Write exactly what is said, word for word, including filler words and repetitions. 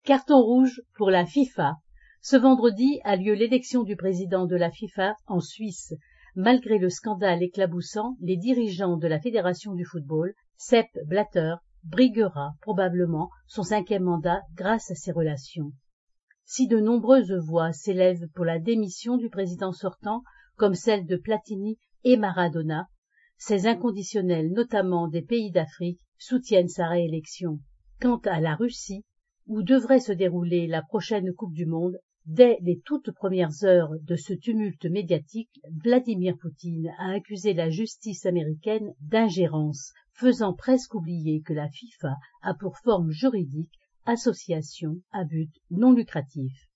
Carton rouge pour la FIFA. Ce vendredi a lieu l'élection du président de la FIFA en Suisse. Malgré le scandale éclaboussant, les dirigeants de la Fédération du football, Sepp Blatter, briguera probablement son cinquième mandat grâce à ses relations. Si de nombreuses voix s'élèvent pour la démission du président sortant, comme celle de Platini et Maradona, ces inconditionnels, notamment des pays d'Afrique, soutiennent sa réélection. Quant à la Russie, où devrait se dérouler la prochaine Coupe du Monde, dès les toutes premières heures de ce tumulte médiatique, Vladimir Poutine a accusé la justice américaine d'ingérence, faisant presque oublier que la FIFA a pour forme juridique association à but non lucratif.